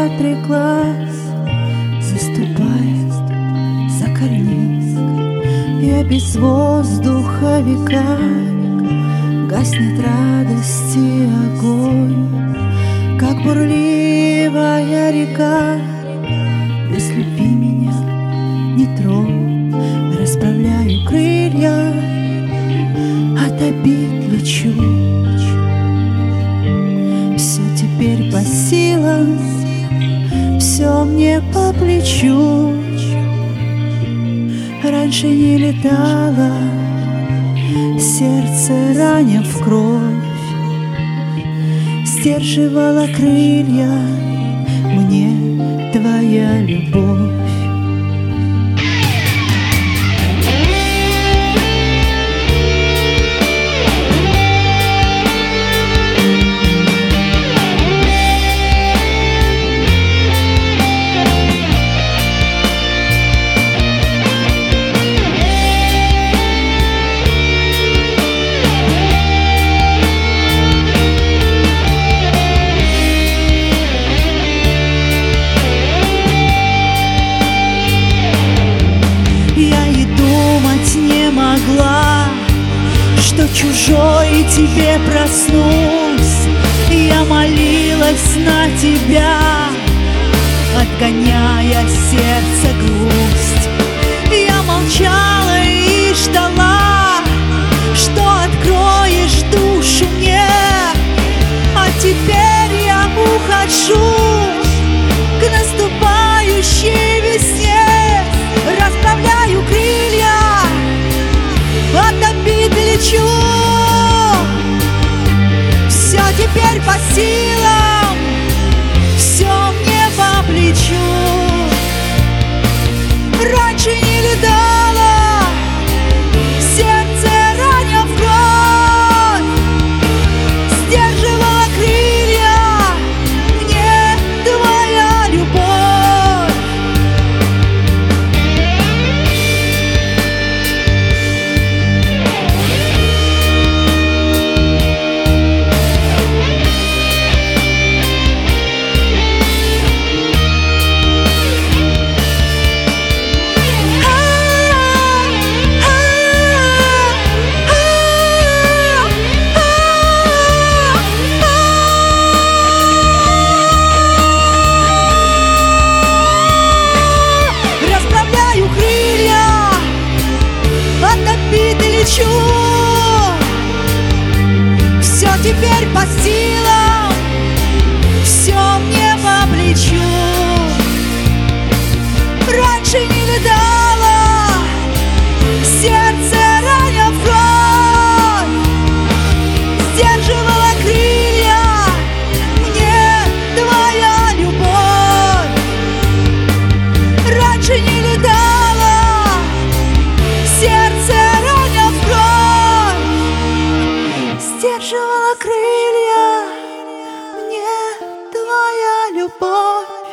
отреклась, заступает за карниз. Я без воздуха века, гаснет радости огонь, как бурливая река. Без любви меня не тронь, расправляю крылья, от обид лечу. Все теперь по силам, все мне по плечу. Раньше не летало сердце, раня в кровь, сдерживала крылья мне твоя любовь. Не могла, что чужой тебе проснусь. Я молилась на тебя, отгоняя сердце грусть. Я молчала и ждала, что откроешь душу мне. А теперь я ухожу к наступающей весне, расправляю крылья, от обид лечу. Все теперь по силам, все мне по плечу. Раньше не летало сердце, раня в кровь, сдерживала крылья мне твоя любовь. Все теперь по силам, все мне по плечу. Раньше не видала сердце, раня в кровь, сдерживала крылья мне твоя любовь. Раньше не видала сердце, сдерживала крылья мне твоя любовь.